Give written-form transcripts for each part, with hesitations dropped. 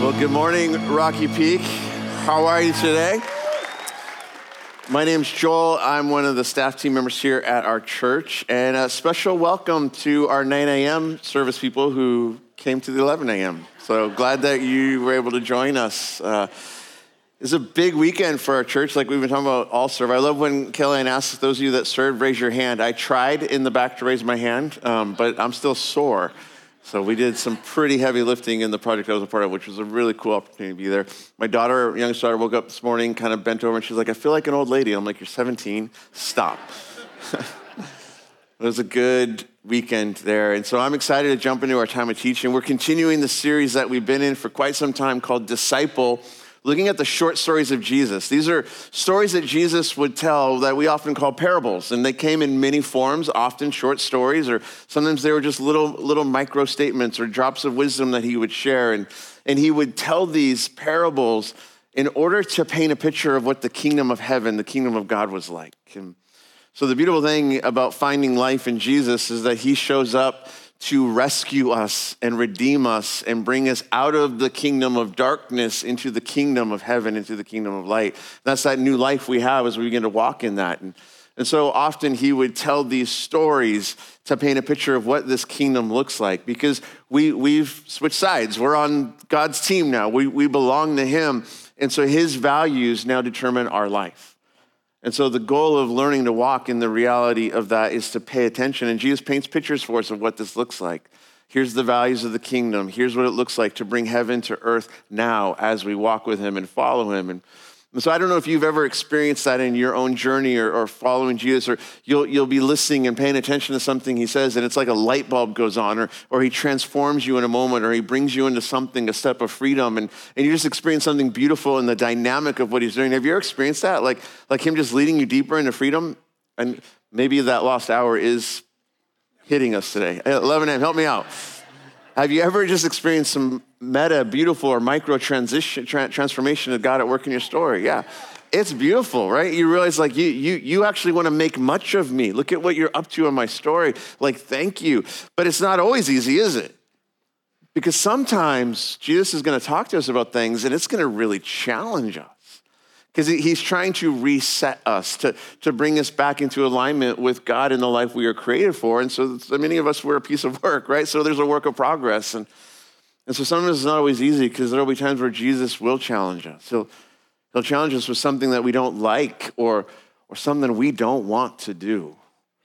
Well, good morning, Rocky Peak. How are you today? My name's Joel. I'm one of the staff team members here at our church, and a special welcome to our 9 a.m. service people who came to the 11 a.m. So glad that you were able to join us. It's a big weekend for our church, like we've been talking about all serve. I love when Kellyanne asks those of you that served, raise your hand. I tried in the back to raise my hand, but I'm still sore. So we did some pretty heavy lifting in the project I was a part of, which was a really cool opportunity to be there. My daughter, youngest daughter, woke up this morning, kind of bent over, and she's like, I feel like an old lady. I'm like, you're 17, stop. It was a good weekend there. And so I'm excited to jump into our time of teaching. We're continuing the series that we've been in for quite some time called Disciple, looking at the short stories of Jesus. These are stories that Jesus would tell that we often call parables, and they came in many forms, often short stories, or sometimes they were just little micro statements or drops of wisdom that he would share. And he would tell these parables in order to paint a picture of what the kingdom of heaven, the kingdom of God was like. And so the beautiful thing about finding life in Jesus is that he shows up to rescue us and redeem us and bring us out of the kingdom of darkness into the kingdom of heaven, into the kingdom of light. That's that new life we have as we begin to walk in that. And so often he would tell these stories to paint a picture of what this kingdom looks like, because we've switched sides. We're on God's team now. We belong to him. And so his values now determine our life. And so the goal of learning to walk in the reality of that is to pay attention. And Jesus paints pictures for us of what this looks like. Here's the values of the kingdom. Here's what it looks like to bring heaven to earth now as we walk with him and follow him. And so I don't know if you've ever experienced that in your own journey or following Jesus, or you'll be listening and paying attention to something he says, and it's like a light bulb goes on, or he transforms you in a moment, or he brings you into something, a step of freedom, and you just experience something beautiful in the dynamic of what he's doing. Have you ever experienced that? Like him just leading you deeper into freedom? And maybe that lost hour is hitting us today. 11 a.m., help me out. Have you ever just experienced some meta, beautiful, or micro transformation of God at work in your story? Yeah, it's beautiful, right? You realize like you actually want to make much of me. Look at what you're up to in my story. Like, thank you. But it's not always easy, is it? Because sometimes Jesus is going to talk to us about things and it's going to really challenge us. Because he's trying to reset us, to bring us back into alignment with God and the life we are created for. And so many of us, we're a piece of work, right? So there's a work of progress. And so sometimes it's not always easy, because there will be times where Jesus will challenge us. He'll challenge us with something that we don't like or something we don't want to do.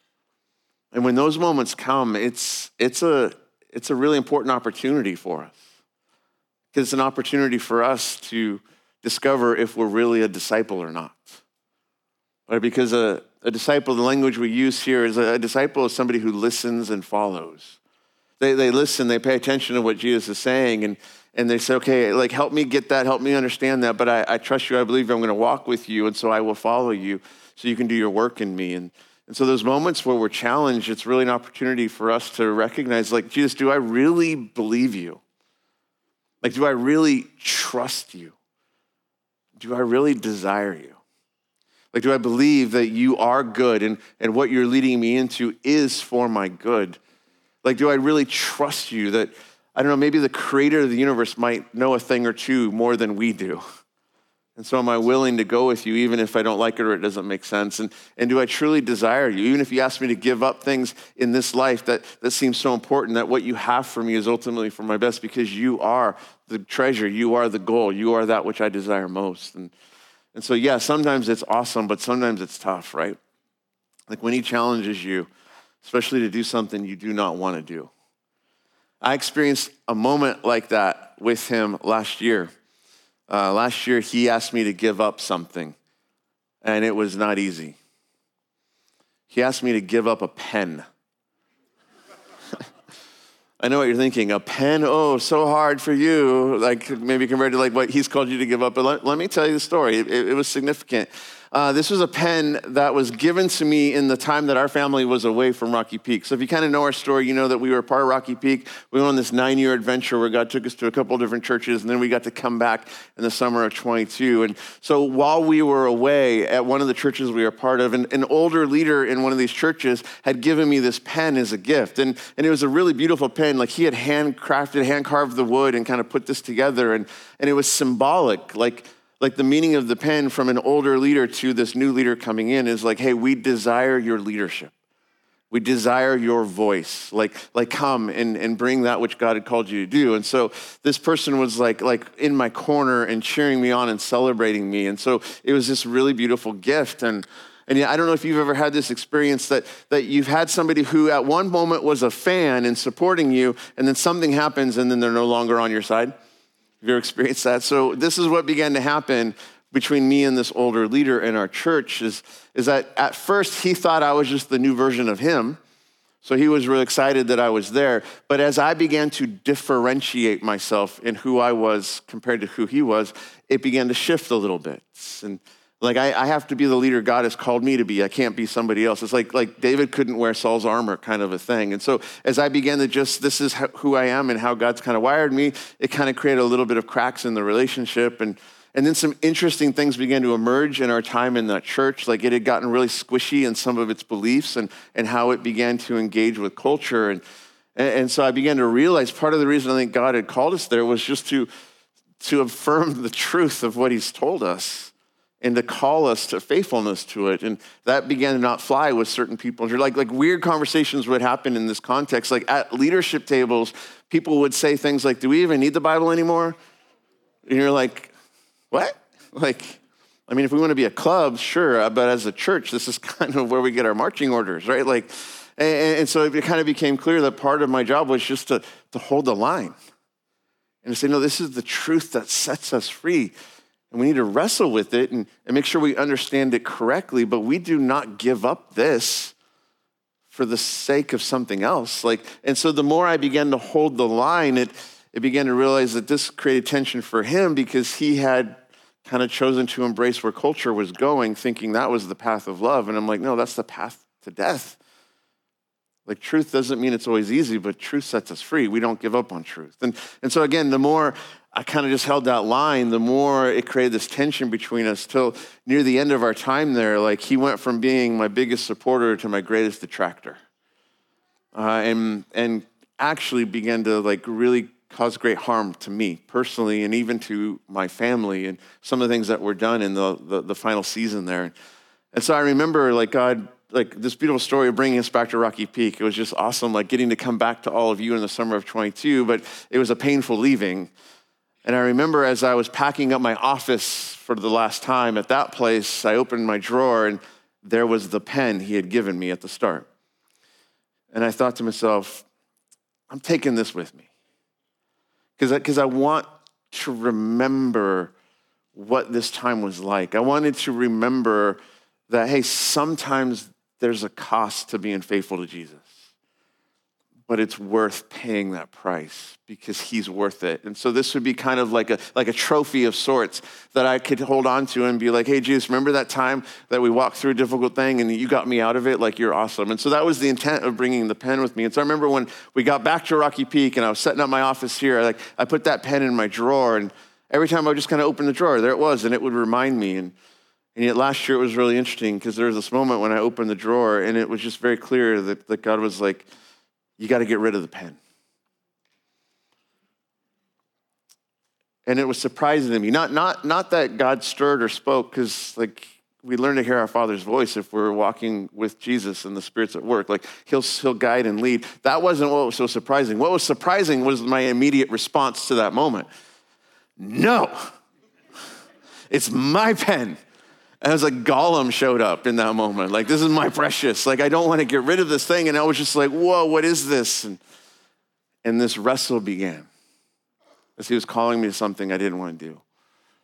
And when those moments come, it's a really important opportunity for us. Because it's an opportunity for us to discover if we're really a disciple or not. Right? Because a disciple, the language we use here is a disciple is somebody who listens and follows. They listen, they pay attention to what Jesus is saying, and they say, okay, like help me get that, help me understand that, but I trust you, I believe you, I'm gonna walk with you, and so I will follow you so you can do your work in me. And so those moments where we're challenged, it's really an opportunity for us to recognize, like, Jesus, do I really believe you? Like, do I really trust you? Do I really desire you? Like, do I believe that you are good and what you're leading me into is for my good? Like, do I really trust you that, I don't know, maybe the creator of the universe might know a thing or two more than we do? And so am I willing to go with you even if I don't like it or it doesn't make sense? And do I truly desire you? Even if you ask me to give up things in this life that seems so important, that what you have for me is ultimately for my best, because you are the treasure, you are the goal, you are that which I desire most. And so, yeah, sometimes it's awesome, but sometimes it's tough, right? Like when he challenges you, especially to do something you do not want to do. I experienced a moment like that with him last year. Last year, he asked me to give up something, and it was not easy. He asked me to give up a pen. I know what you're thinking, a pen, oh, so hard for you, like maybe compared to like what he's called you to give up. But let me tell you the story. It was significant. This was a pen that was given to me in the time that our family was away from Rocky Peak. So if you kind of know our story, you know that we were part of Rocky Peak. We went on this 9-year adventure where God took us to a couple of different churches, and then we got to come back in the summer of 22. And so while we were away at one of the churches we were part of, an older leader in one of these churches had given me this pen as a gift. And it was a really beautiful pen. Like he had hand carved the wood and kind of put this together. And it was symbolic, like the meaning of the pen from an older leader to this new leader coming in is like, hey, we desire your leadership. We desire your voice. Like come and bring that which God had called you to do. And so this person was like in my corner and cheering me on and celebrating me. And so it was this really beautiful gift. And yeah, I don't know if you've ever had this experience that you've had somebody who at one moment was a fan and supporting you, and then something happens and then they're no longer on your side. Have you ever experienced that? So this is what began to happen between me and this older leader in our church is that at first he thought I was just the new version of him. So he was really excited that I was there. But as I began to differentiate myself in who I was compared to who he was, it began to shift a little bit. And like I have to be the leader God has called me to be. I can't be somebody else. It's like David couldn't wear Saul's armor kind of a thing. And so as I began to this is who I am and how God's kind of wired me, it kind of created a little bit of cracks in the relationship. And then some interesting things began to emerge in our time in that church. Like it had gotten really squishy in some of its beliefs and how it began to engage with culture. And so I began to realize part of the reason I think God had called us there was just to affirm the truth of what he's told us and to call us to faithfulness to it. And that began to not fly with certain people. Like weird conversations would happen in this context. Like at leadership tables, people would say things like, do we even need the Bible anymore? And you're like, what? Like, I mean, if we want to be a club, sure, but as a church, this is kind of where we get our marching orders, right? Like, and so it kind of became clear that part of my job was just to hold the line and to say, no, this is the truth that sets us free. And we need to wrestle with it and make sure we understand it correctly, but we do not give up this for the sake of something else. And so the more I began to hold the line, it began to realize that this created tension for him because he had kind of chosen to embrace where culture was going, thinking that was the path of love. And I'm like, no, that's the path to death. Like truth doesn't mean it's always easy, but truth sets us free. We don't give up on truth. And so again, the more I kind of just held that line, the more it created this tension between us till near the end of our time there, like he went from being my biggest supporter to my greatest detractor. And actually began to like really cause great harm to me personally and even to my family and some of the things that were done in the final season there. And so I remember like God, like this beautiful story of bringing us back to Rocky Peak. It was just awesome, like getting to come back to all of you in the summer of 22, but it was a painful leaving. And I remember as I was packing up my office for the last time at that place, I opened my drawer and there was the pen he had given me at the start. And I thought to myself, I'm taking this with me. Because I want to remember what this time was like. I wanted to remember that, hey, sometimes there's a cost to being faithful to Jesus. But it's worth paying that price because he's worth it. And so this would be kind of like a trophy of sorts that I could hold on to and be like, hey, Jesus, remember that time that we walked through a difficult thing and you got me out of it? Like, you're awesome. And so that was the intent of bringing the pen with me. And so I remember when we got back to Rocky Peak and I was setting up my office here, I put that pen in my drawer, and every time I would just kind of open the drawer, there it was, and it would remind me. And yet last year it was really interesting because there was this moment when I opened the drawer and it was just very clear that God was like, you got to get rid of the pen. And it was surprising to me. Not that God stirred or spoke, because like we learn to hear our Father's voice if we're walking with Jesus and the Spirit's at work. Like he'll guide and lead. That wasn't what was so surprising. What was surprising was my immediate response to that moment. No, it's my pen. And it was like Gollum showed up in that moment. Like, this is my precious. Like, I don't want to get rid of this thing. And I was just like, whoa, what is this? And this wrestle began as he was calling me to something I didn't want to do.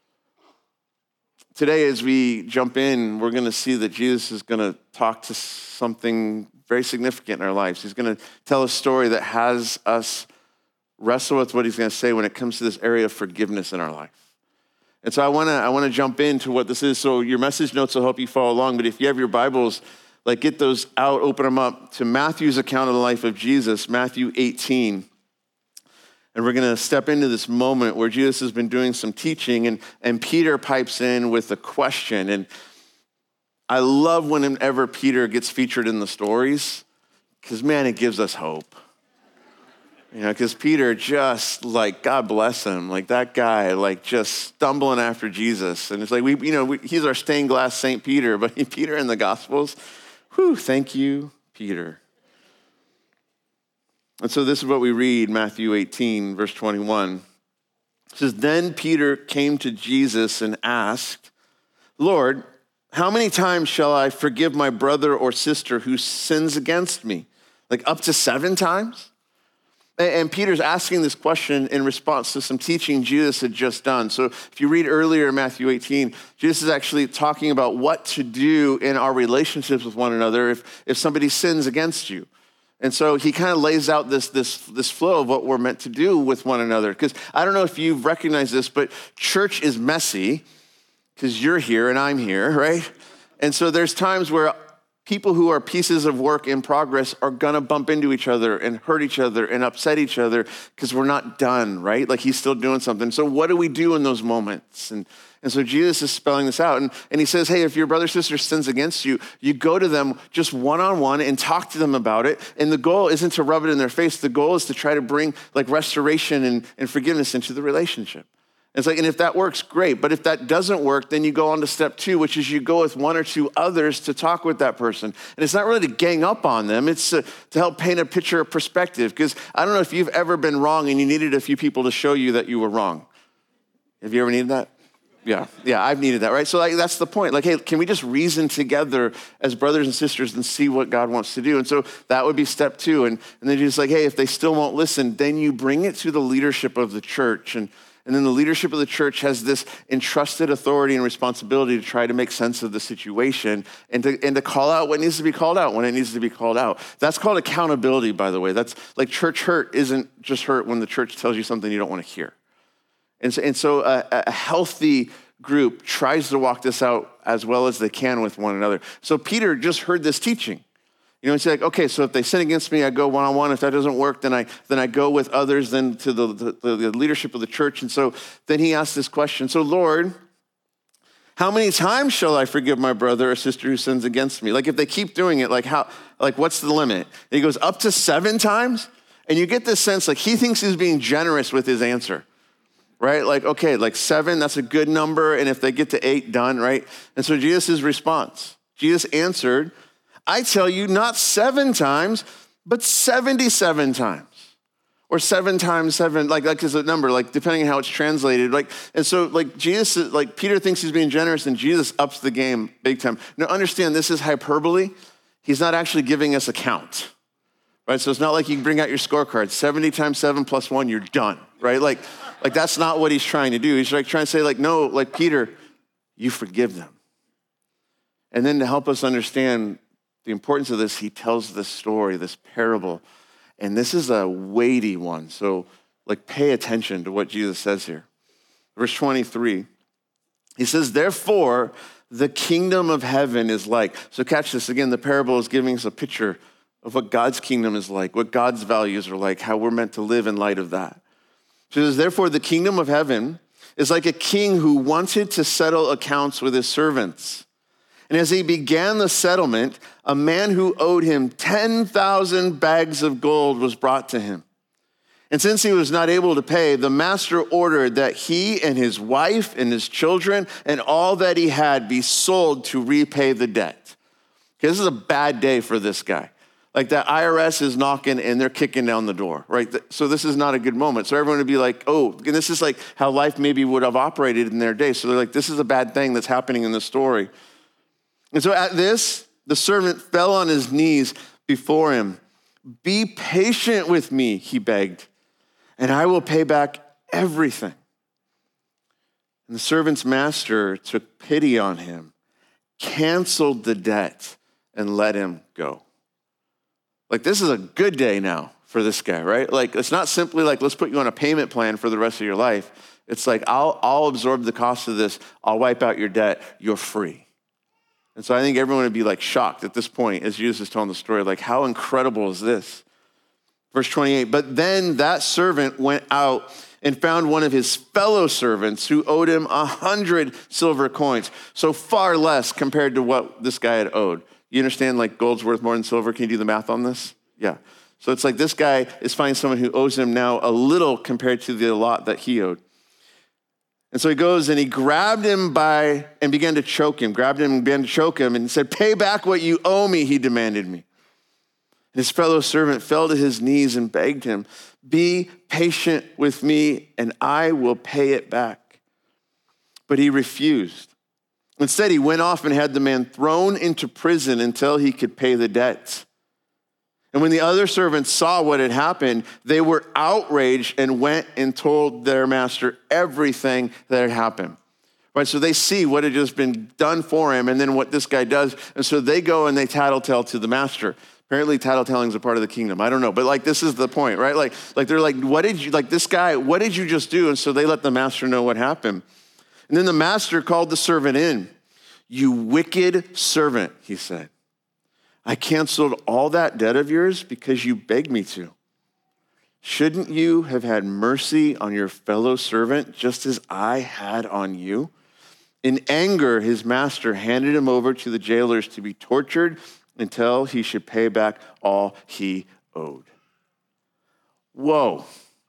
Today, as we jump in, we're going to see that Jesus is going to talk to something very significant in our lives. He's going to tell a story that has us wrestle with what he's going to say when it comes to this area of forgiveness in our life. And so I want to jump into what this is. So your message notes will help you follow along. But if you have your Bibles, like get those out, open them up to Matthew's account of the life of Jesus, Matthew 18. And we're going to step into this moment where Jesus has been doing some teaching, and Peter pipes in with a question. And I love whenever Peter gets featured in the stories, because, man, it gives us hope. Because Peter just, like, God bless him, like that guy, like just stumbling after Jesus. And it's like, he's our stained glass St. Peter, but Peter in the Gospels, thank you, Peter. And so this is what we read, Matthew 18, verse 21. It says, then Peter came to Jesus and asked, Lord, how many times shall I forgive my brother or sister who sins against me? Like up to 7 times? And Peter's asking this question in response to some teaching Jesus had just done. So if you read earlier in Matthew 18, Jesus is actually talking about what to do in our relationships with one another if somebody sins against you. And so he kind of lays out this flow of what we're meant to do with one another. Because I don't know if you've recognized this, but church is messy because you're here and I'm here, right? And so there's times where people who are pieces of work in progress are gonna bump into each other and hurt each other and upset each other because we're not done, right? Like he's still doing something. So what do we do in those moments? And so Jesus is spelling this out. And he says, hey, if your brother or sister sins against you, you go to them just one-on-one and talk to them about it. And the goal isn't to rub it in their face. The goal is to try to bring like restoration and forgiveness into the relationship. It's like, and if that works, great. But if that doesn't work, then you go on to step 2, which is you go with 1 or 2 others to talk with that person. And it's not really to gang up on them. It's to help paint a picture of perspective. Because I don't know if you've ever been wrong and you needed a few people to show you that you were wrong. Have you ever needed that? Yeah, I've needed that, right? So that's the point. Like, hey, can we just reason together as brothers and sisters and see what God wants to do? And so that would be step 2. And then you're just like, hey, if they still won't listen, then you bring it to the leadership of the church. And then the leadership of the church has this entrusted authority and responsibility to try to make sense of the situation and to call out what needs to be called out when it needs to be called out. That's called accountability, by the way. That's like church hurt isn't just hurt when the church tells you something you don't want to hear. And so a healthy group tries to walk this out as well as they can with one another. So Peter just heard this teaching. It's like, okay, so if they sin against me, I go one-on-one. If that doesn't work, then I go with others, then to the leadership of the church. And so then he asked this question. So Lord, how many times shall I forgive my brother or sister who sins against me? Like if they keep doing it, what's the limit? And he goes up to 7 times. And you get this sense like he thinks he's being generous with his answer, right? Like, okay, like 7, that's a good number. And if they get to 8, done, right? And so Jesus' response, Jesus answered, I tell you, not 7 times, but 77 times. Or 7 times 7, like is a number, like depending on how it's translated. And so Jesus, like Peter thinks he's being generous and Jesus ups the game big time. Now understand, this is hyperbole. He's not actually giving us a count, right? So it's not like you can bring out your scorecard. 70 times 7 plus 1, you're done, right? Like that's not what he's trying to do. He's like trying to say no, like Peter, you forgive them. And then to help us understand the importance of this, he tells this story, this parable, and this is a weighty one. So pay attention to what Jesus says here. Verse 23, he says, therefore, the kingdom of heaven is like. So catch this again, the parable is giving us a picture of what God's kingdom is like, what God's values are like, how we're meant to live in light of that. So he says, therefore, the kingdom of heaven is like a king who wanted to settle accounts with his servants. And as he began the settlement, a man who owed him 10,000 bags of gold was brought to him. And since he was not able to pay, the master ordered that he and his wife and his children and all that he had be sold to repay the debt. Okay, this is a bad day for this guy. Like the IRS is knocking and they're kicking down the door, right? So this is not a good moment. So everyone would be like, oh, and this is like how life maybe would have operated in their day. So they're like, this is a bad thing that's happening in the story. And so at this, the servant fell on his knees before him. Be patient with me, he begged, and I will pay back everything. And the servant's master took pity on him, canceled the debt, and let him go. This is a good day now for this guy, right? It's not simply let's put you on a payment plan for the rest of your life. It's like, I'll absorb the cost of this. I'll wipe out your debt. You're free. And so I think everyone would be like shocked at this point as Jesus is telling the story, like, how incredible is this? Verse 28, but then that servant went out and found one of his fellow servants who owed him 100 silver coins. So far less compared to what this guy had owed. You understand, like, gold's worth more than silver? Can you do the math on this? Yeah. So it's like this guy is finding someone who owes him now a little compared to the lot that he owed. And so he goes and he grabbed him and began to choke him, and said, pay back what you owe me, he demanded me. And his fellow servant fell to his knees and begged him, be patient with me and I will pay it back. But he refused. Instead, he went off and had the man thrown into prison until he could pay the debts. And when the other servants saw what had happened, they were outraged and went and told their master everything that had happened. Right? So they see what had just been done for him and then what this guy does. And so they go and they tattletale to the master. Apparently tattletelling is a part of the kingdom. I don't know. But like, this is the point, right? Like they're like, what did you just do? And so they let the master know what happened. And then the master called the servant in. You wicked servant, he said. I canceled all that debt of yours because you begged me to. Shouldn't you have had mercy on your fellow servant just as I had on you? In anger, his master handed him over to the jailers to be tortured until he should pay back all he owed. Whoa.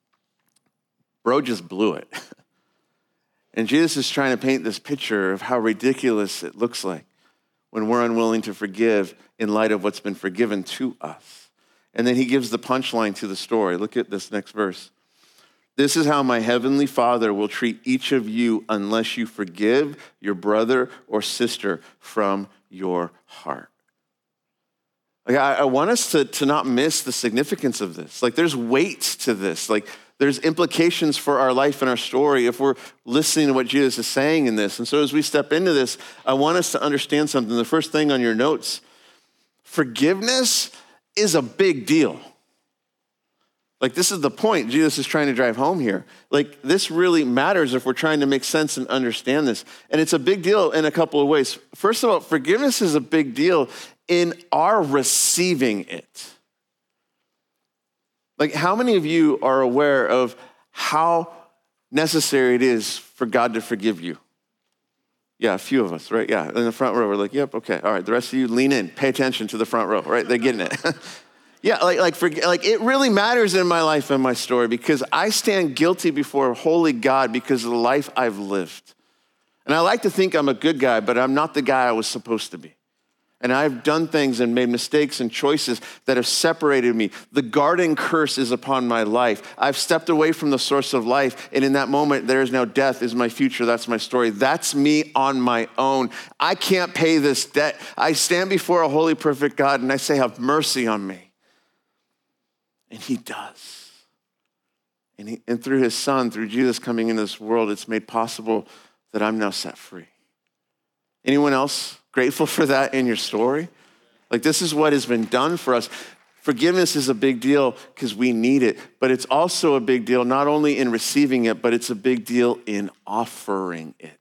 Bro just blew it. And Jesus is trying to paint this picture of how ridiculous it looks like when we're unwilling to forgive in light of what's been forgiven to us. And then he gives the punchline to the story. Look at this next verse. This is how my heavenly Father will treat each of you unless you forgive your brother or sister from your heart. Like, I want us to not miss the significance of this. Like, there's weight to this. Like, there's implications for our life and our story if we're listening to what Jesus is saying in this. And so as we step into this, I want us to understand something. The first thing on your notes, forgiveness is a big deal. Like, this is the point Jesus is trying to drive home here. Like, this really matters if we're trying to make sense and understand this. And it's a big deal in a couple of ways. First of all, forgiveness is a big deal in our receiving it. Like, how many of you are aware of how necessary it is for God to forgive you? Yeah, a few of us, right? Yeah, in the front row, we're like, yep, okay. All right, the rest of you lean in, pay attention to the front row, right? They're getting it. Yeah, like it really matters in my life and my story because I stand guilty before a holy God because of the life I've lived. And I like to think I'm a good guy, but I'm not the guy I was supposed to be. And I've done things and made mistakes and choices that have separated me. The garden curse is upon my life. I've stepped away from the source of life. And in that moment, there is now death is my future. That's my story. That's me on my own. I can't pay this debt. I stand before a holy, perfect God and I say, have mercy on me. And he does. And through his son, through Jesus coming into this world, it's made possible that I'm now set free. Anyone else grateful for that in your story? Like, this is what has been done for us. Forgiveness is a big deal because we need it, but it's also a big deal not only in receiving it, but it's a big deal in offering it.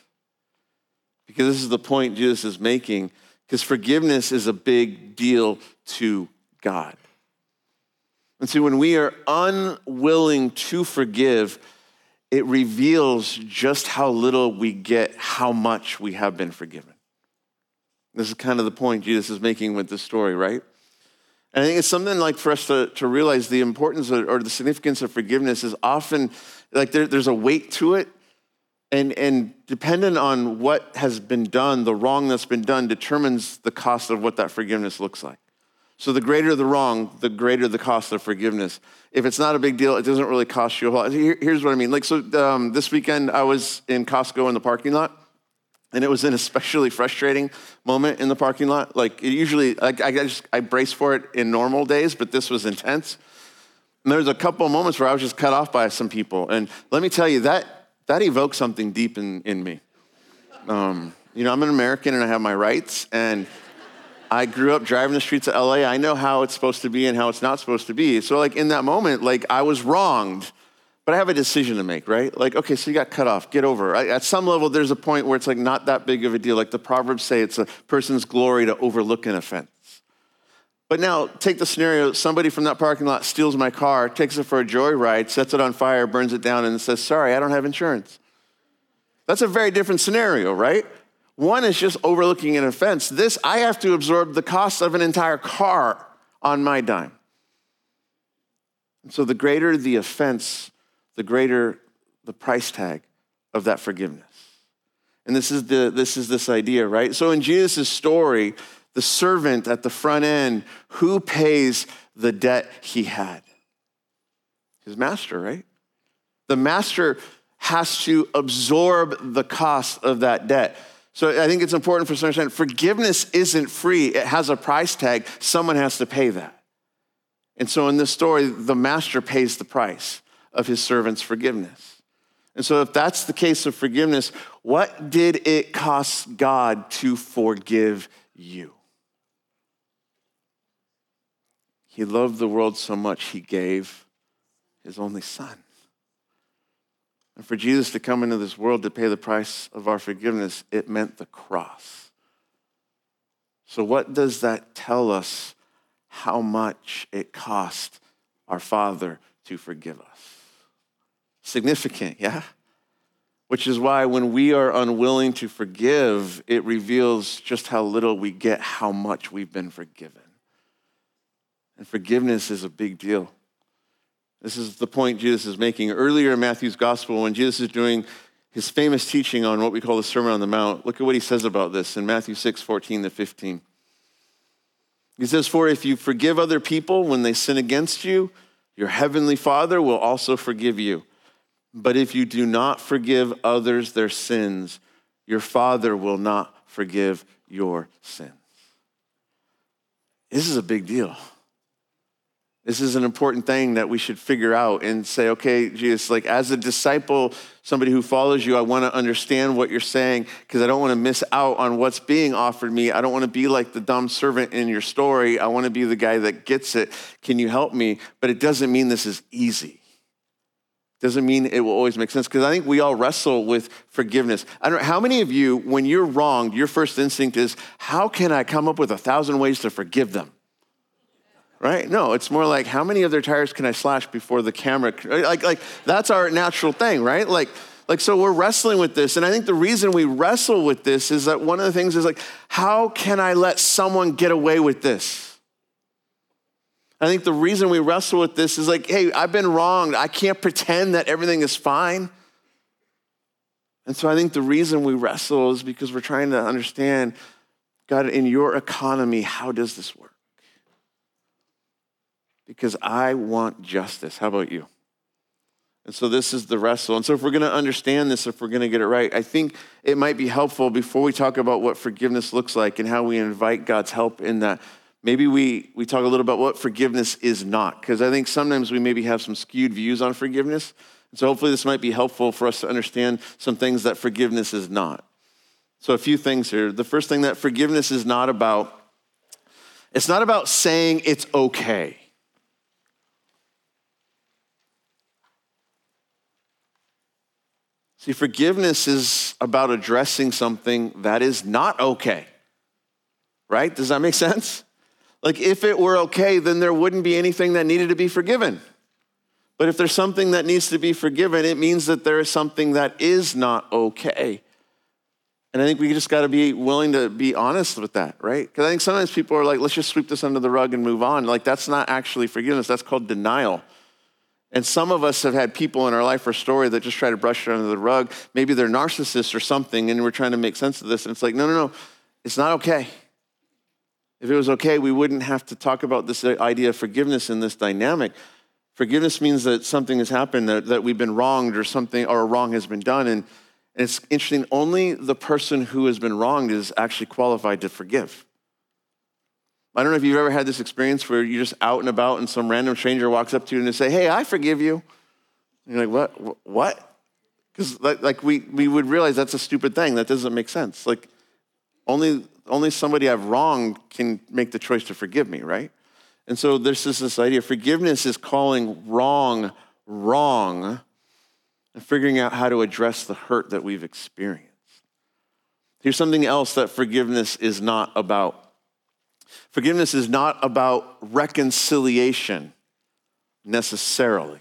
Because this is the point Jesus is making, because forgiveness is a big deal to God. And so when we are unwilling to forgive, it reveals just how little we get, how much we have been forgiven. This is kind of the point Jesus is making with this story, right? And I think it's something like for us to realize the importance or the significance of forgiveness is often like there's a weight to it. And dependent on what has been done, the wrong that's been done determines the cost of what that forgiveness looks like. So the greater the wrong, the greater the cost of forgiveness. If it's not a big deal, it doesn't really cost you a whole lot. Here's what I mean. Like, so this weekend I was in Costco in the parking lot, and it was an especially frustrating moment in the parking lot. Like, usually, I brace for it in normal days, but this was intense. And there was a couple of moments where I was just cut off by some people. And let me tell you, that evoked something deep in me. I'm an American and I have my rights, and I grew up driving the streets of LA. I know how it's supposed to be and how it's not supposed to be. So like in that moment, like I was wronged but I have a decision to make, right? Like, okay, so you got cut off, get over it. At some level, there's a point where it's like not that big of a deal. Like the Proverbs say, it's a person's glory to overlook an offense. But now, take the scenario, somebody from that parking lot steals my car, takes it for a joyride, sets it on fire, burns it down, and says, sorry, I don't have insurance. That's a very different scenario, right? One is just overlooking an offense. This, I have to absorb the cost of an entire car on my dime. And so the greater the offense, the greater the price tag of that forgiveness. And this is this idea, right? So in Jesus' story, the servant at the front end, who pays the debt he had? His master, right? The master has to absorb the cost of that debt. So I think it's important for us to understand, forgiveness isn't free. It has a price tag. Someone has to pay that. And so in this story, the master pays the price of his servant's forgiveness. And so if that's the case of forgiveness, what did it cost God to forgive you? He loved the world so much, he gave his only son. And for Jesus to come into this world to pay the price of our forgiveness, it meant the cross. So what does that tell us how much it cost our Father to forgive us? Significant, yeah? Which is why when we are unwilling to forgive, it reveals just how little we get how much we've been forgiven. And forgiveness is a big deal. This is the point Jesus is making. Earlier in Matthew's gospel, when Jesus is doing his famous teaching on what we call the Sermon on the Mount, look at what he says about this in Matthew 6:14-15. He says, for if you forgive other people when they sin against you, your heavenly Father will also forgive you. But if you do not forgive others their sins, your Father will not forgive your sins. This is a big deal. This is an important thing that we should figure out and say, okay, Jesus, like as a disciple, somebody who follows you, I want to understand what you're saying because I don't want to miss out on what's being offered me. I don't want to be like the dumb servant in your story. I want to be the guy that gets it. Can you help me? But it doesn't mean this is easy. Doesn't mean it will always make sense because I think we all wrestle with forgiveness. I don't know, how many of you, when you're wronged, your first instinct is, how can I come up with 1,000 ways to forgive them? Right? No, it's more like, how many of their tires can I slash before the camera? Like that's our natural thing, right? Like, so we're wrestling with this. And I think the reason we wrestle with this is that one of the things is like, how can I let someone get away with this? I think the reason we wrestle with this is like, hey, I've been wronged. I can't pretend that everything is fine. And so I think the reason we wrestle is because we're trying to understand, God, in your economy, how does this work? Because I want justice. How about you? And so this is the wrestle. And so if we're going to understand this, if we're going to get it right, I think it might be helpful before we talk about what forgiveness looks like and how we invite God's help in that, maybe we talk a little about what forgiveness is not. Because I think sometimes we maybe have some skewed views on forgiveness. And so hopefully this might be helpful for us to understand some things that forgiveness is not. So a few things here. The first thing that forgiveness is not about, it's not about saying it's okay. See, forgiveness is about addressing something that is not okay, right? Does that make sense? Like if it were okay, then there wouldn't be anything that needed to be forgiven. But if there's something that needs to be forgiven, it means that there is something that is not okay. And I think we just got to be willing to be honest with that, right? Because I think sometimes people are like, let's just sweep this under the rug and move on. Like that's not actually forgiveness. That's called denial. And some of us have had people in our life or story that just try to brush it under the rug. Maybe they're narcissists or something, and we're trying to make sense of this. And it's like, no, it's not okay. If it was okay, we wouldn't have to talk about this idea of forgiveness in this dynamic. Forgiveness means that something has happened, that we've been wronged or something, or a wrong has been done. And it's interesting, only the person who has been wronged is actually qualified to forgive. I don't know if you've ever had this experience where you're just out and about and some random stranger walks up to you and they say, hey, I forgive you. And you're like, what? Because like we would realize that's a stupid thing. That doesn't make sense. Like only somebody I've wronged can make the choice to forgive me, right? And so there's this idea, forgiveness is calling wrong, and figuring out how to address the hurt that we've experienced. Here's something else that forgiveness is not about. Forgiveness is not about reconciliation necessarily.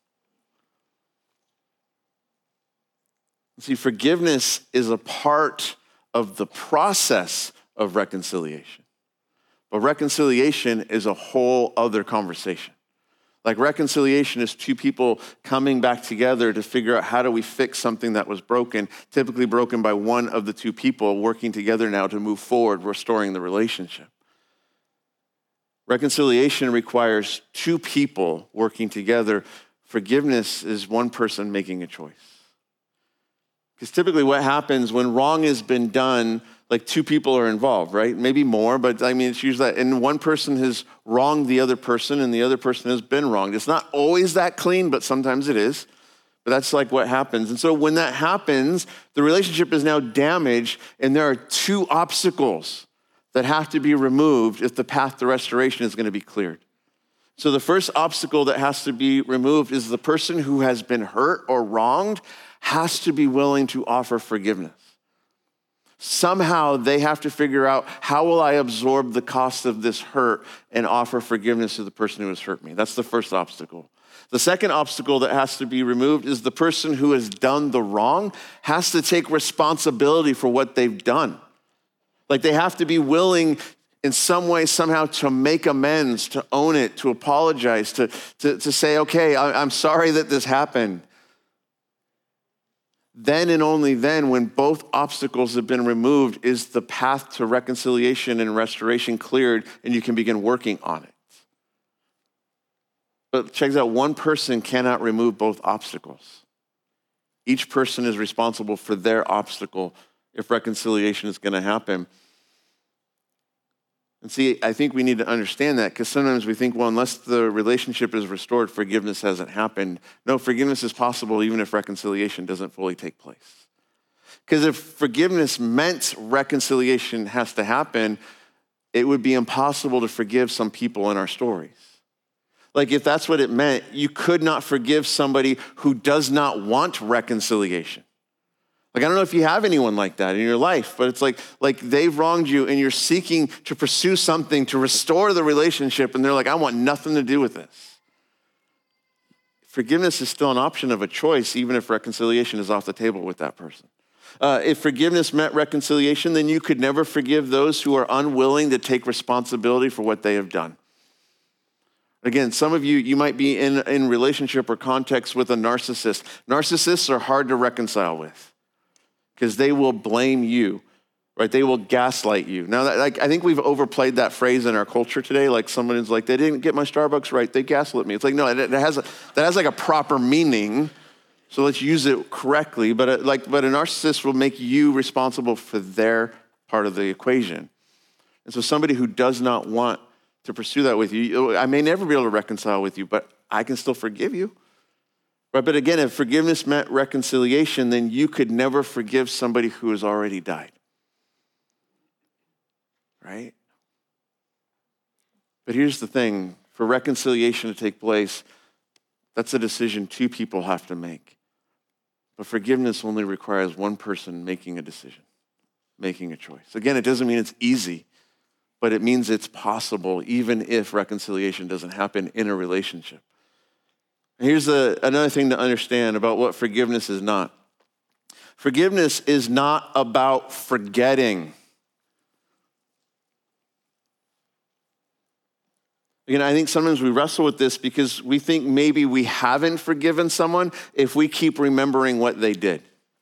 See, forgiveness is a part of the process of reconciliation. But reconciliation is a whole other conversation. Like reconciliation is two people coming back together to figure out how do we fix something that was broken, typically broken by one of the two people working together now to move forward, restoring the relationship. Reconciliation requires two people working together. Forgiveness is one person making a choice. Because typically what happens when wrong has been done, like two people are involved, right? Maybe more, but I mean, it's usually that. And one person has wronged the other person and the other person has been wronged. It's not always that clean, but sometimes it is. But that's like what happens. And so when that happens, the relationship is now damaged and there are two obstacles that have to be removed if the path to restoration is going to be cleared. So the first obstacle that has to be removed is the person who has been hurt or wronged has to be willing to offer forgiveness. Somehow they have to figure out, how will I absorb the cost of this hurt and offer forgiveness to the person who has hurt me? That's the first obstacle. The second obstacle that has to be removed is the person who has done the wrong has to take responsibility for what they've done. Like they have to be willing in some way, somehow to make amends, to own it, to apologize, to say, okay, I'm sorry that this happened. Then and only then, when both obstacles have been removed, is the path to reconciliation and restoration cleared, and you can begin working on it. But check this out, one person cannot remove both obstacles. Each person is responsible for their obstacle if reconciliation is going to happen. And see, I think we need to understand that because sometimes we think, well, unless the relationship is restored, forgiveness hasn't happened. No, forgiveness is possible even if reconciliation doesn't fully take place. Because if forgiveness meant reconciliation has to happen, it would be impossible to forgive some people in our stories. Like if that's what it meant, you could not forgive somebody who does not want reconciliation. Like, I don't know if you have anyone like that in your life, but it's like they've wronged you and you're seeking to pursue something to restore the relationship and they're like, I want nothing to do with this. Forgiveness is still an option of a choice, even if reconciliation is off the table with that person. If forgiveness meant reconciliation, then you could never forgive those who are unwilling to take responsibility for what they have done. Again, some of you might be in relationship or context with a narcissist. Narcissists are hard to reconcile with, because they will blame you, right? They will gaslight you. Now, I think we've overplayed that phrase in our culture today. Like someone is like, they didn't get my Starbucks right, they gaslit me. It's like, no, that has like a proper meaning. So let's use it correctly. But a narcissist will make you responsible for their part of the equation. And so somebody who does not want to pursue that with you, I may never be able to reconcile with you, but I can still forgive you. Right, but again, if forgiveness meant reconciliation, then you could never forgive somebody who has already died. Right? But here's the thing, for reconciliation to take place, that's a decision two people have to make. But forgiveness only requires one person making a decision, making a choice. Again, it doesn't mean it's easy, but it means it's possible even if reconciliation doesn't happen in a relationship. Here's another thing to understand about what forgiveness is not. Forgiveness is not about forgetting. Again, I think sometimes we wrestle with this because we think maybe we haven't forgiven someone if we keep remembering what they did.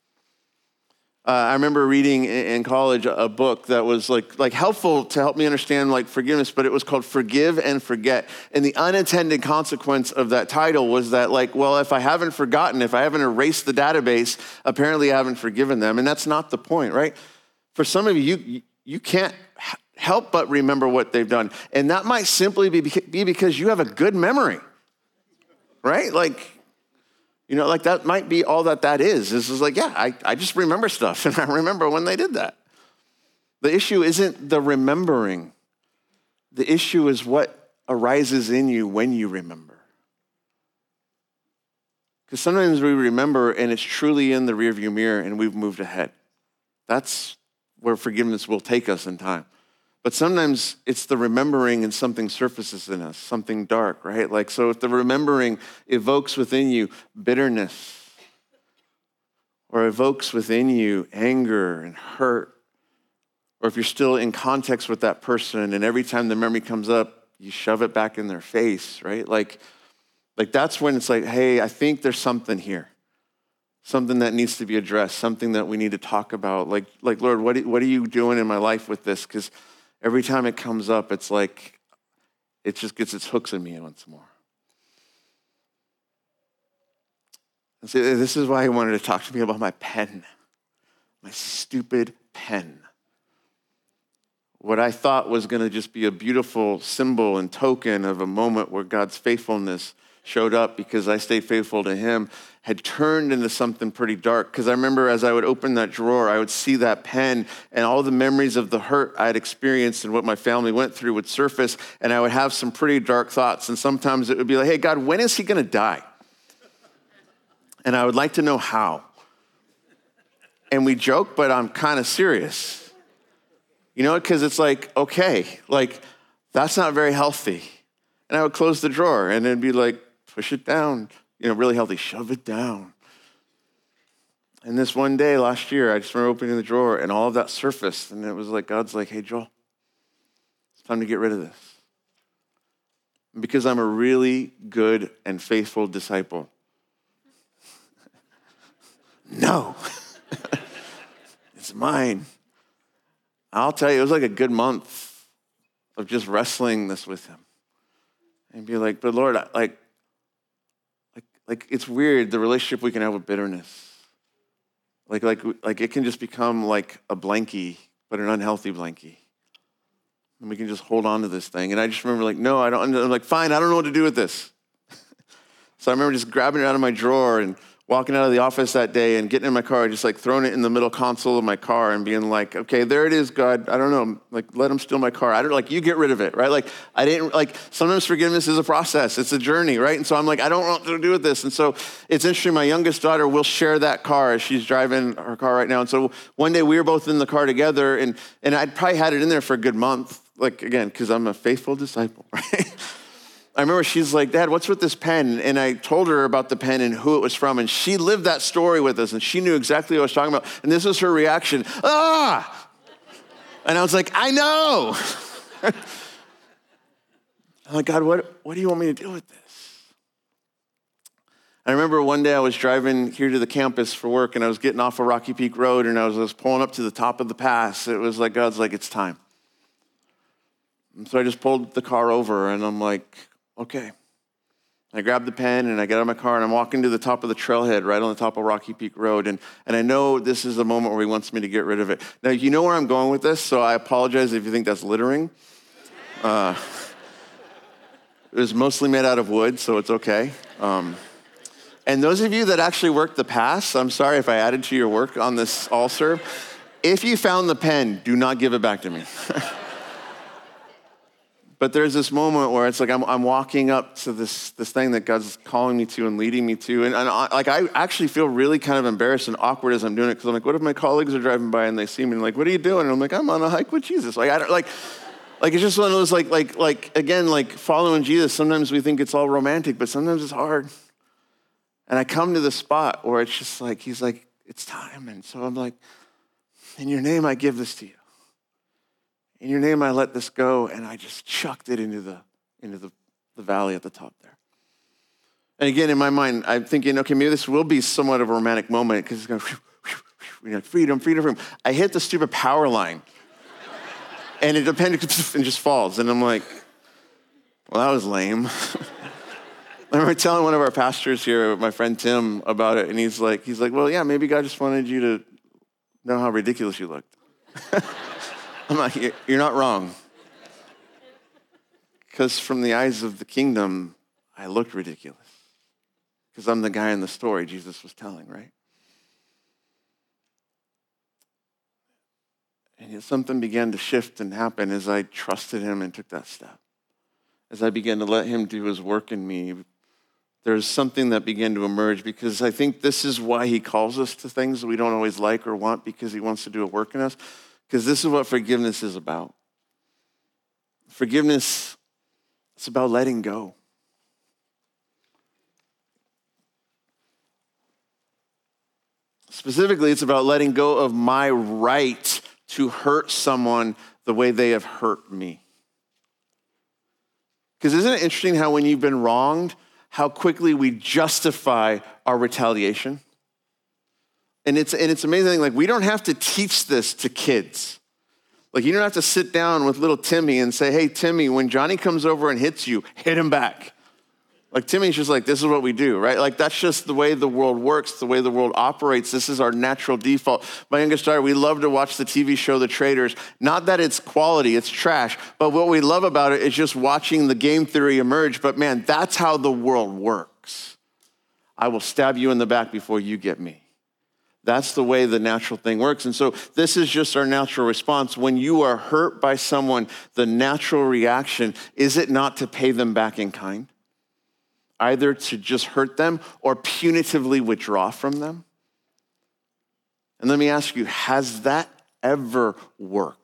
I remember reading in college a book that was like helpful to help me understand like forgiveness, but it was called Forgive and Forget. And the unintended consequence of that title was that like, well, if I haven't forgotten, if I haven't erased the database, apparently I haven't forgiven them. And that's not the point, right? For some of you, you can't help but remember what they've done. And that might simply be because you have a good memory, right? Like, you know, like that might be all that is. This is like, yeah, I just remember stuff and I remember when they did that. The issue isn't the remembering. The issue is what arises in you when you remember. Because sometimes we remember and it's truly in the rearview mirror and we've moved ahead. That's where forgiveness will take us in time. But sometimes it's the remembering and something surfaces in us, something dark, right? Like, so if the remembering evokes within you bitterness or evokes within you anger and hurt, or if you're still in context with that person and every time the memory comes up, you shove it back in their face, right? Like that's when it's like, hey, I think there's something here. Something that needs to be addressed, something that we need to talk about. Like Lord, what are you doing in my life with this? Because every time it comes up, it's like, it just gets its hooks in me once more. And so this is why he wanted to talk to me about my pen, my stupid pen. What I thought was going to just be a beautiful symbol and token of a moment where God's faithfulness showed up because I stayed faithful to him, had turned into something pretty dark. Because I remember as I would open that drawer, I would see that pen and all the memories of the hurt I had experienced and what my family went through would surface, and I would have some pretty dark thoughts. And sometimes it would be like, hey, God, when is he going to die? And I would like to know how. And we joke, but I'm kind of serious. You know, because it's like, okay, like, that's not very healthy. And I would close the drawer and it'd be like, push it down. You know, really healthy, shove it down. And this one day last year, I just remember opening the drawer and all of that surfaced. And it was like, God's like, hey, Joel, it's time to get rid of this. And because I'm a really good and faithful disciple. No, it's mine. I'll tell you, it was like a good month of just wrestling this with him. And be like, but Lord, like it's weird, the relationship we can have with bitterness. Like it can just become like a blankie, but an unhealthy blankie. And we can just hold on to this thing. And I just remember like, no, I don't, I'm like, fine, I don't know what to do with this. So I remember just grabbing it out of my drawer and walking out of the office that day and getting in my car, just like throwing it in the middle console of my car and being like, okay, there it is, God. I don't know, like let him steal my car. I don't like, you get rid of it, right? Like I didn't, like sometimes forgiveness is a process. It's a journey, right? And so I'm like, I don't know what to do with this. And so it's interesting, my youngest daughter will share that car as she's driving her car right now. And so one day we were both in the car together and I'd probably had it in there for a good month. Like again, because I'm a faithful disciple, right? I remember she's like, Dad, what's with this pen? And I told her about the pen and who it was from. And she lived that story with us. And she knew exactly what I was talking about. And this was her reaction. Ah! And I was like, I know. I'm like, God, what do you want me to do with this? I remember one day I was driving here to the campus for work. And I was getting off of Rocky Peak Road. And I was pulling up to the top of the pass. It was like, God's like, it's time. And so I just pulled the car over. And I'm like, okay. I grabbed the pen and I get out of my car and I'm walking to the top of the trailhead right on the top of Rocky Peak Road. And I know this is the moment where he wants me to get rid of it. Now, you know where I'm going with this, so I apologize if you think that's littering. It was mostly made out of wood, so it's okay. And those of you that actually worked the pass, I'm sorry if I added to your work on this all-serve. If you found the pen, do not give it back to me. But there's this moment where it's like I'm walking up to this thing that God's calling me to and leading me to. And I actually feel really kind of embarrassed and awkward as I'm doing it because I'm like, what if my colleagues are driving by and they see me and like, what are you doing? And I'm like, I'm on a hike with Jesus. Like, I don't, like it's just one of those again, like following Jesus. Sometimes we think it's all romantic, but sometimes it's hard. And I come to the spot where it's just like, he's like, it's time. And so I'm like, in your name, I give this to you. In your name, I let this go, and I just chucked it into the valley at the top there. And again, in my mind, I'm thinking, okay, maybe this will be somewhat of a romantic moment because it's going, freedom, freedom, freedom. I hit the stupid power line, and it appendix and just falls. And I'm like, well, that was lame. I remember telling one of our pastors here, my friend Tim, about it, and he's like, well, yeah, maybe God just wanted you to know how ridiculous you looked. I'm like, you're not wrong. Because from the eyes of the kingdom, I looked ridiculous. Because I'm the guy in the story Jesus was telling, right? And yet something began to shift and happen as I trusted him and took that step. As I began to let him do his work in me, there's something that began to emerge, because I think this is why he calls us to things that we don't always like or want, because he wants to do a work in us, because this is what forgiveness is about. Forgiveness, it's about letting go. Specifically, it's about letting go of my right to hurt someone the way they have hurt me. Because isn't it interesting how when you've been wronged, how quickly we justify our retaliation? And it's amazing, like we don't have to teach this to kids. Like you don't have to sit down with little Timmy and say, hey, Timmy, when Johnny comes over and hits you, hit him back. Like Timmy's just like, this is what we do, right? Like that's just the way the world works, the way the world operates. This is our natural default. My youngest daughter, we love to watch the TV show, The Traitors. Not that it's quality, it's trash. But what we love about it is just watching the game theory emerge. But man, that's how the world works. I will stab you in the back before you get me. That's the way the natural thing works. And so this is just our natural response. When you are hurt by someone, the natural reaction, is it not to pay them back in kind? Either to just hurt them or punitively withdraw from them? And let me ask you, has that ever worked?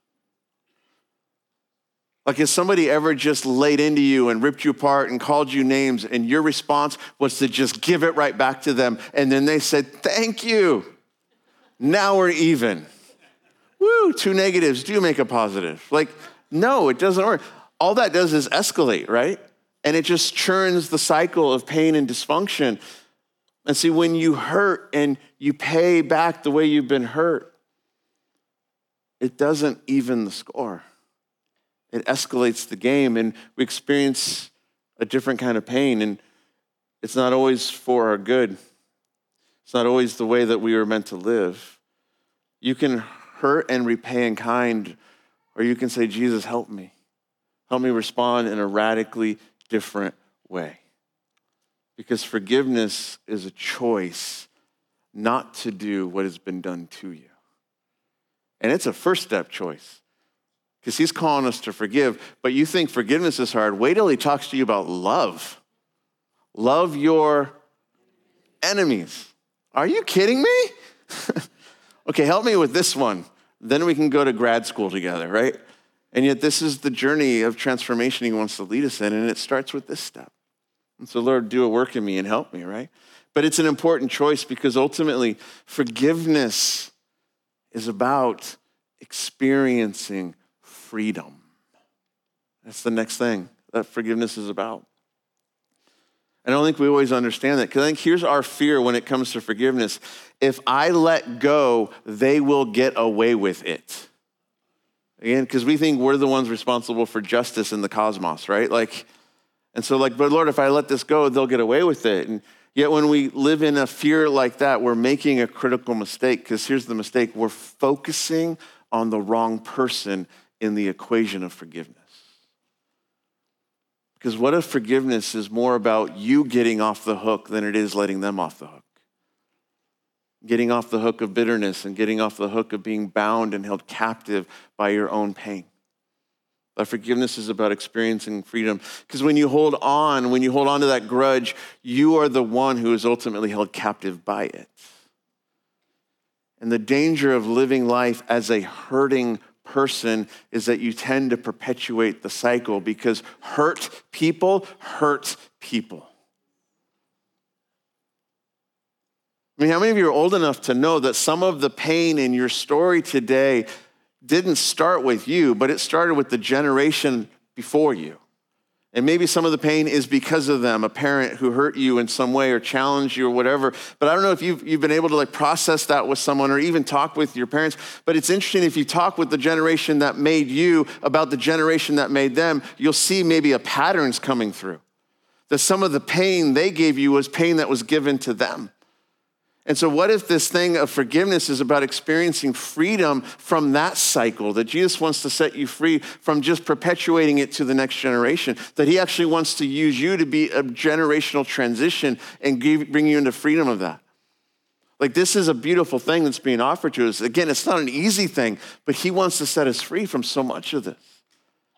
Like has somebody ever just laid into you and ripped you apart and called you names and your response was to just give it right back to them and then they said, thank you, now we're even. Woo, 2 negatives do make a positive. Like, no, it doesn't work. All that does is escalate, right? And it just churns the cycle of pain and dysfunction. And see, when you hurt and you pay back the way you've been hurt, it doesn't even the score. It escalates the game, and we experience a different kind of pain, and it's not always for our good. It's not always the way that we were meant to live. You can hurt and repay in kind, or you can say, Jesus, help me. Help me respond in a radically different way. Because forgiveness is a choice not to do what has been done to you. And it's a first step choice. Because he's calling us to forgive, but you think forgiveness is hard. Wait till he talks to you about love. Love your enemies. Are you kidding me? Okay, help me with this one. Then we can go to grad school together, right? And yet this is the journey of transformation he wants to lead us in, and it starts with this step. And so, Lord, do a work in me and help me, right? But it's an important choice because ultimately forgiveness is about experiencing freedom. That's the next thing that forgiveness is about. I don't think we always understand that, because I think here's our fear when it comes to forgiveness. If I let go, they will get away with it. Again, because we think we're the ones responsible for justice in the cosmos, right? And so but Lord, if I let this go, they'll get away with it. And yet when we live in a fear like that, we're making a critical mistake, because here's the mistake. We're focusing on the wrong person in the equation of forgiveness. Because what if forgiveness is more about you getting off the hook than it is letting them off the hook? Getting off the hook of bitterness and getting off the hook of being bound and held captive by your own pain. But forgiveness is about experiencing freedom. Because when you hold on to that grudge, you are the one who is ultimately held captive by it. And the danger of living life as a hurting person is that you tend to perpetuate the cycle, because hurt people hurt people. I mean, how many of you are old enough to know that some of the pain in your story today didn't start with you, but it started with the generation before you? And maybe some of the pain is because of them, a parent who hurt you in some way or challenged you or whatever. But I don't know if you've been able to process that with someone or even talk with your parents. But it's interesting, if you talk with the generation that made you about the generation that made them, you'll see maybe a pattern's coming through. That some of the pain they gave you was pain that was given to them. And so what if this thing of forgiveness is about experiencing freedom from that cycle, that Jesus wants to set you free from just perpetuating it to the next generation, that he actually wants to use you to be a generational transition and bring you into freedom of that. This is a beautiful thing that's being offered to us. Again, it's not an easy thing, but he wants to set us free from so much of this.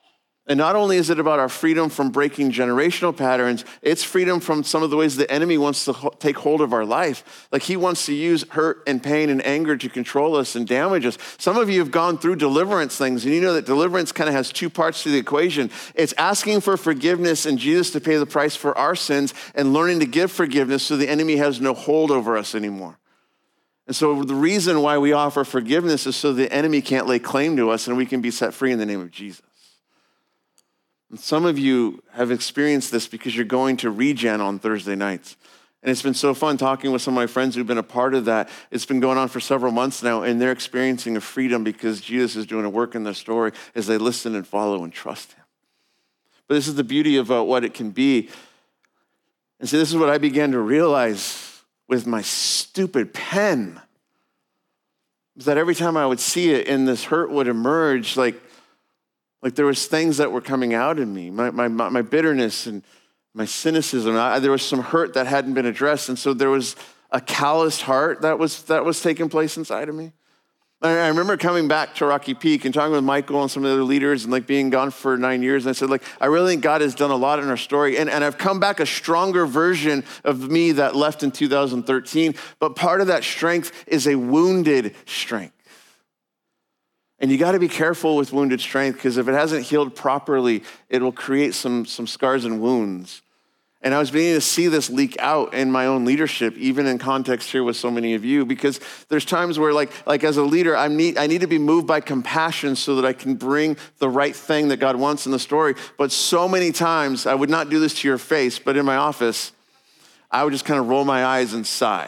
And not only is it about our freedom from breaking generational patterns, it's freedom from some of the ways the enemy wants to take hold of our life. Like he wants to use hurt and pain and anger to control us and damage us. Some of you have gone through deliverance things, and you know that deliverance kind of has two parts to the equation. It's asking for forgiveness and Jesus to pay the price for our sins and learning to give forgiveness so the enemy has no hold over us anymore. And so the reason why we offer forgiveness is so the enemy can't lay claim to us and we can be set free in the name of Jesus. And some of you have experienced this because you're going to Regen on Thursday nights. And it's been so fun talking with some of my friends who've been a part of that. It's been going on for several months now, and they're experiencing a freedom because Jesus is doing a work in their story as they listen and follow and trust him. But this is the beauty of what it can be. And so this is what I began to realize with my stupid pen, was that every time I would see it and this hurt would emerge, like there was things that were coming out in me, my bitterness and my cynicism. There was some hurt that hadn't been addressed. And so there was a calloused heart that was taking place inside of me. I remember coming back to Rocky Peak and talking with Michael and some of the other leaders and being gone for 9 years. And I said, I really think God has done a lot in our story. And I've come back a stronger version of me that left in 2013. But part of that strength is a wounded strength. And you got to be careful with wounded strength, because if it hasn't healed properly, it will create some scars and wounds. And I was beginning to see this leak out in my own leadership, even in context here with so many of you, because there's times where like as a leader, I need to be moved by compassion so that I can bring the right thing that God wants in the story. But so many times, I would not do this to your face, but in my office, I would just kind of roll my eyes and sigh.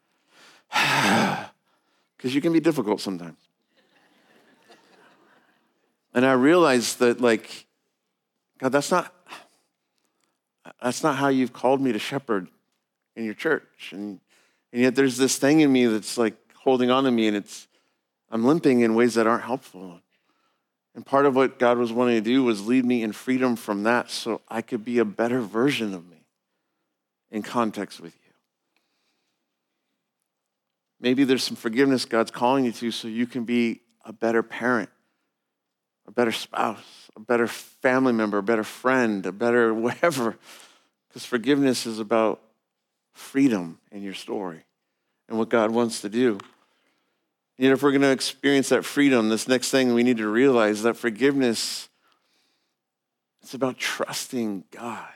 Because you can be difficult sometimes. And I realized that, God, that's not how you've called me to shepherd in your church. And yet there's this thing in me that's holding on to me, and I'm limping in ways that aren't helpful. And part of what God was wanting to do was lead me in freedom from that so I could be a better version of me in context with you. Maybe there's some forgiveness God's calling you to so you can be a better parent, a better spouse, a better family member, a better friend, a better whatever. Because forgiveness is about freedom in your story and what God wants to do. If we're going to experience that freedom, this next thing we need to realize that forgiveness, it's about trusting God.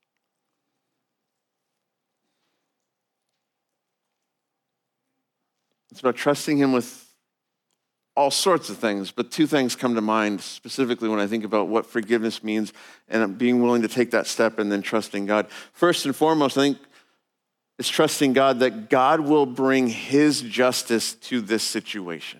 It's about trusting him with all sorts of things, but two things come to mind specifically when I think about what forgiveness means and being willing to take that step and then trusting God. First and foremost, I think it's trusting God that God will bring his justice to this situation.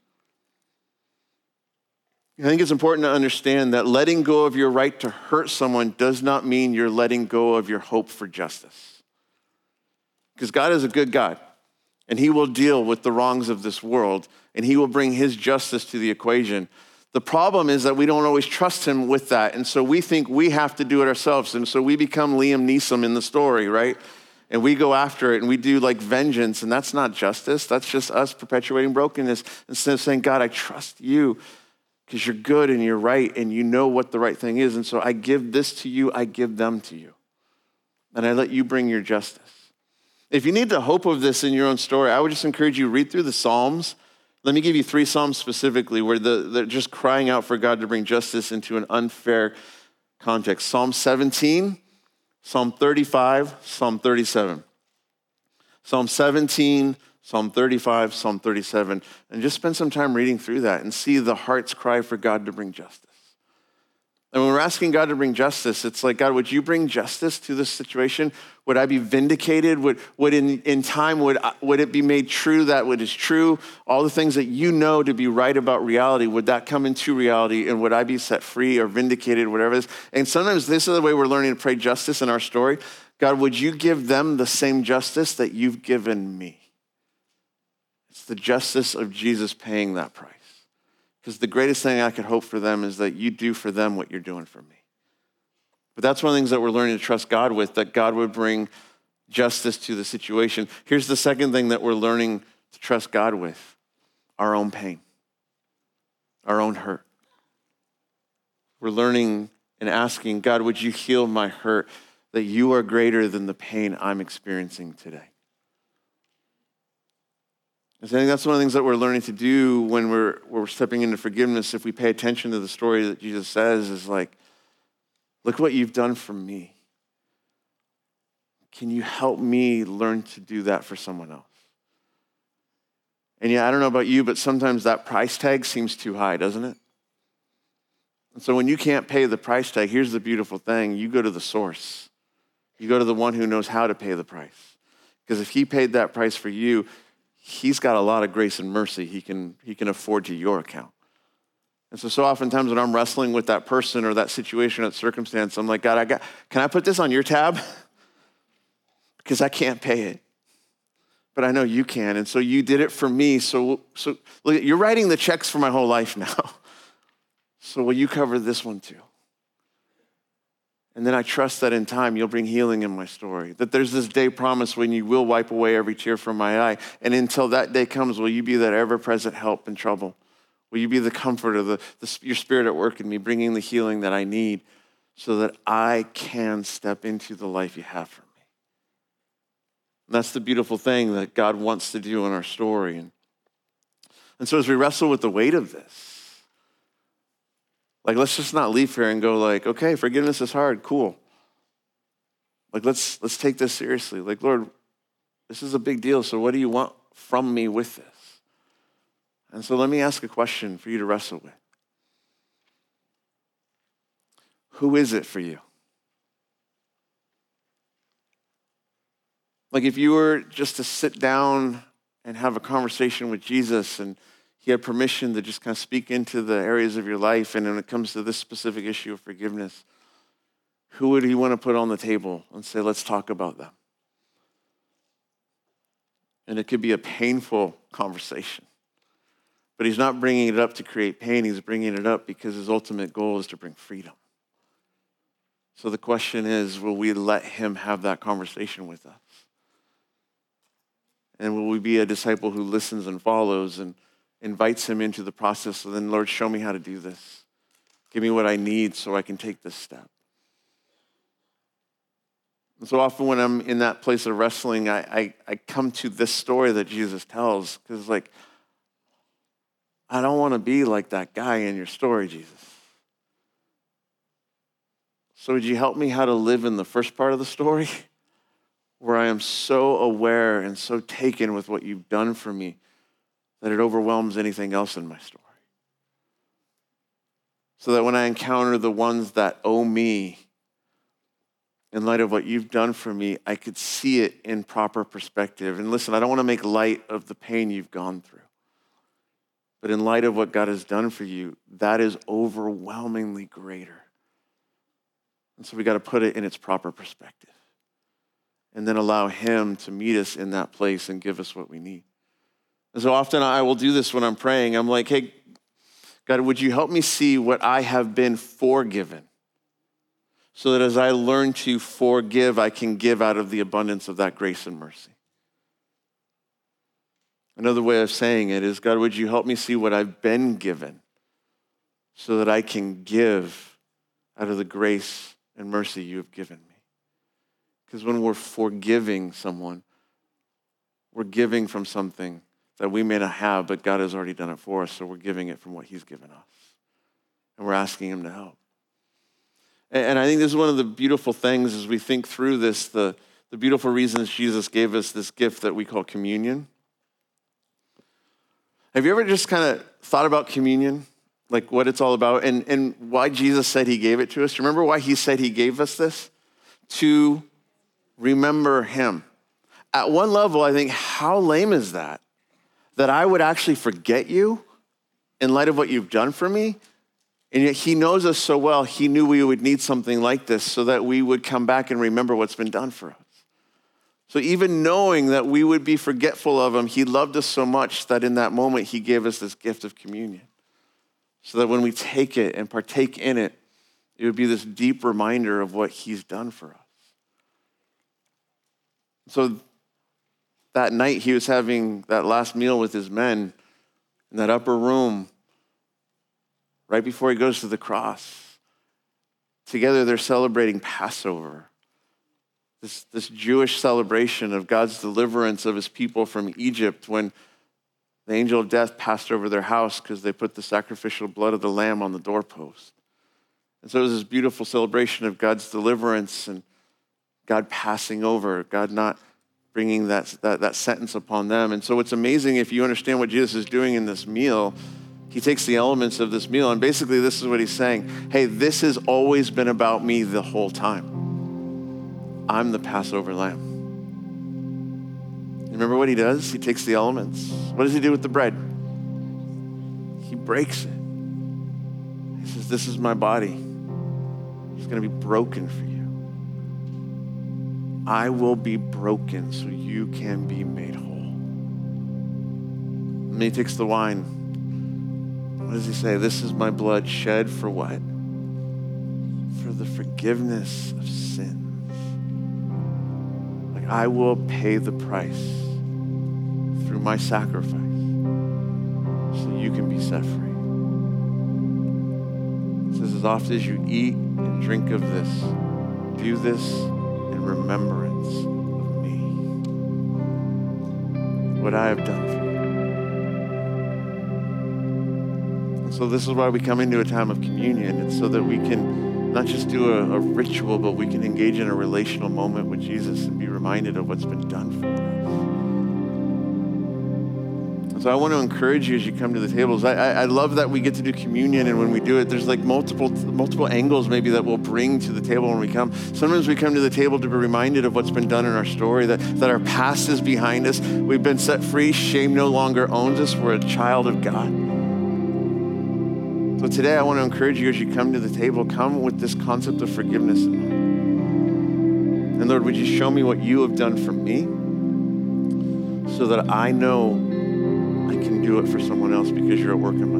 I think it's important to understand that letting go of your right to hurt someone does not mean you're letting go of your hope for justice. Because God is a good God, and he will deal with the wrongs of this world, and he will bring his justice to the equation. The problem is that we don't always trust him with that, and so we think we have to do it ourselves, and so we become Liam Neeson in the story, right? And we go after it, and we do vengeance, and that's not justice. That's just us perpetuating brokenness instead of saying, God, I trust you because you're good and you're right, and you know what the right thing is, and so I give this to you, I give them to you, and I let you bring your justice. If you need the hope of this in your own story, I would just encourage you to read through the Psalms. Let me give you 3 Psalms specifically where they're just crying out for God to bring justice into an unfair context. Psalm 17, Psalm 35, Psalm 37. Psalm 17, Psalm 35, Psalm 37. And just spend some time reading through that and see the heart's cry for God to bring justice. And when we're asking God to bring justice, it's like, God, would you bring justice to this situation? Would I be vindicated? Would in time, would it be made true that what is true? All the things that you know to be right about reality, would that come into reality? And would I be set free or vindicated, whatever it is? And sometimes this is the way we're learning to pray justice in our story. God, would you give them the same justice that you've given me? It's the justice of Jesus paying that price. Because the greatest thing I could hope for them is that you do for them what you're doing for me. But that's one of the things that we're learning to trust God with, that God would bring justice to the situation. Here's the second thing that we're learning to trust God with: our own pain, our own hurt. We're learning and asking, God, would you heal my hurt, that you are greater than the pain I'm experiencing today. I think that's one of the things that we're learning to do when we're stepping into forgiveness. If we pay attention to the story that Jesus says, is like, look what you've done for me. Can you help me learn to do that for someone else? And yeah, I don't know about you, but sometimes that price tag seems too high, doesn't it? And so when you can't pay the price tag, here's the beautiful thing. You go to the source. You go to the one who knows how to pay the price. Because if he paid that price for you, he's got a lot of grace and mercy he can afford to your account. And so oftentimes when I'm wrestling with that person or that situation or that circumstance, I'm like, God, can I put this on your tab? Because I can't pay it. But I know you can. And so you did it for me. So look, you're writing the checks for my whole life now. So will you cover this one too? And then I trust that in time, you'll bring healing in my story. That there's this day promise when you will wipe away every tear from my eye. And until that day comes, will you be that ever-present help in trouble? Will you be the comfort of your spirit at work in me, bringing the healing that I need so that I can step into the life you have for me? And that's the beautiful thing that God wants to do in our story. And so as we wrestle with the weight of this, like, let's just not leave here and go like, okay, forgiveness is hard, cool. Like, let's take this seriously. Like, Lord, this is a big deal, so what do you want from me with this? And so let me ask a question for you to wrestle with. Who is it for you? Like, if you were just to sit down and have a conversation with Jesus and he had permission to just kind of speak into the areas of your life, and when it comes to this specific issue of forgiveness, who would he want to put on the table and say, let's talk about them? And it could be a painful conversation. But he's not bringing it up to create pain. He's bringing it up because his ultimate goal is to bring freedom. So the question is, will we let him have that conversation with us? And will we be a disciple who listens and follows and invites him into the process? So then, Lord, show me how to do this. Give me what I need so I can take this step. And so often when I'm in that place of wrestling, I come to this story that Jesus tells, because like, I don't want to be like that guy in your story, Jesus. So would you help me how to live in the first part of the story, where I am so aware and so taken with what you've done for me that it overwhelms anything else in my story? So that when I encounter the ones that owe me, in light of what you've done for me, I could see it in proper perspective. And listen, I don't want to make light of the pain you've gone through. But in light of what God has done for you, that is overwhelmingly greater. And so we got to put it in its proper perspective. And then allow him to meet us in that place and give us what we need. And so often I will do this when I'm praying. I'm like, hey, God, would you help me see what I have been forgiven? So that as I learn to forgive, I can give out of the abundance of that grace and mercy. Another way of saying it is, God, would you help me see what I've been given so that I can give out of the grace and mercy you have given me? Because when we're forgiving someone, we're giving from something that we may not have, but God has already done it for us, so we're giving it from what he's given us. And we're asking him to help. And I think this is one of the beautiful things as we think through this, the beautiful reasons Jesus gave us this gift that we call communion. Have you ever just kind of thought about communion, like what it's all about, and why Jesus said he gave it to us? Remember why he said he gave us this? To remember him. At one level, I think, how lame is that? That I would actually forget you in light of what you've done for me? And yet he knows us so well, he knew we would need something like this so that we would come back and remember what's been done for us. So even knowing that we would be forgetful of him, he loved us so much that in that moment, he gave us this gift of communion. So that when we take it and partake in it, it would be this deep reminder of what he's done for us. So that night he was having that last meal with his men in that upper room right before he goes to the cross. together they're celebrating Passover, this Jewish celebration of God's deliverance of his people from Egypt when the angel of death passed over their house because they put the sacrificial blood of the lamb on the doorpost. And so it was this beautiful celebration of God's deliverance and God passing over, God not bringing that sentence upon them. And so what's amazing, if you understand what Jesus is doing in this meal, he takes the elements of this meal, and basically this is what he's saying. Hey, this has always been about me the whole time. I'm the Passover lamb. You remember what he does? He takes the elements. What does he do with the bread? He breaks it. He says, this is my body. It's going to be broken for you. I will be broken so you can be made whole. And he takes the wine. What does he say? This is my blood shed for what? For the forgiveness of sins. Like I will pay the price through my sacrifice so you can be set free. It says, as often as you eat and drink of this, do this in remembrance of me. What I have done for you. So this is why we come into a time of communion. It's so that we can not just do a ritual, but we can engage in a relational moment with Jesus and be reminded of what's been done for us. So I want to encourage you as you come to the tables. I love that we get to do communion, and when we do it, there's like multiple angles maybe that we'll bring to the table when we come. Sometimes we come to the table to be reminded of what's been done in our story, that our past is behind us. We've been set free. Shame no longer owns us. We're a child of God. So today I want to encourage you as you come to the table, come with this concept of forgiveness in mind. And Lord, would you show me what you have done for me so that I know I can do it for someone else because you're at work in my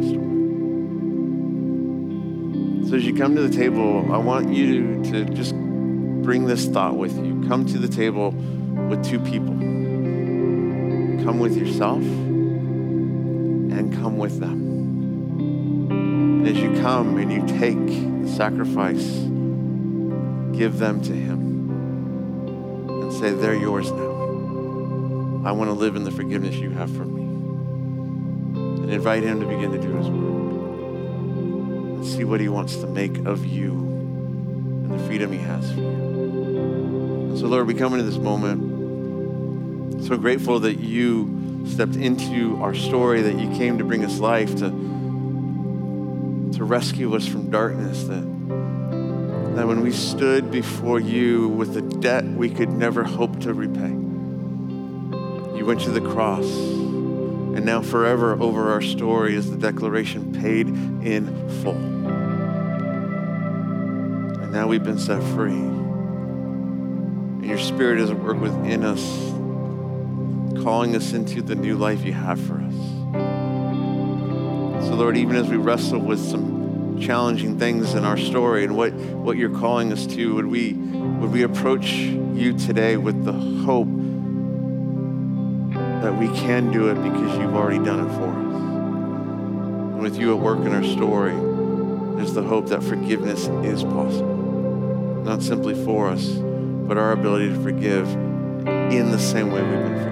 story. So as you come to the table, I want you to just bring this thought with you. Come to the table with two people. Come with yourself and come with them. And as you come and you take the sacrifice, give them to him and say, they're yours now. I want to live in the forgiveness you have for me. And invite him to begin to do his work. And see what he wants to make of you and the freedom he has for you. And so Lord, we come into this moment so grateful that you stepped into our story, that you came to bring us life, to rescue us from darkness, that when we stood before you with a debt we could never hope to repay, you went to the cross, and now forever over our story is the declaration paid in full. And now we've been set free, and your Spirit is at work within us, calling us into the new life you have for us. So Lord, even as we wrestle with some challenging things in our story and what you're calling us to, would we approach you today with the hope that we can do it because you've already done it for us. And with you at work in our story, there's the hope that forgiveness is possible. Not simply for us, but our ability to forgive in the same way we've been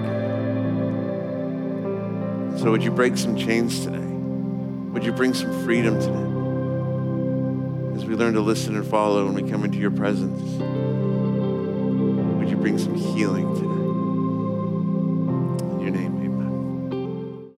forgiven. So would you break some chains today? Would you bring some freedom today? As we learn to listen and follow when we come into your presence, would you bring some healing today? In your name,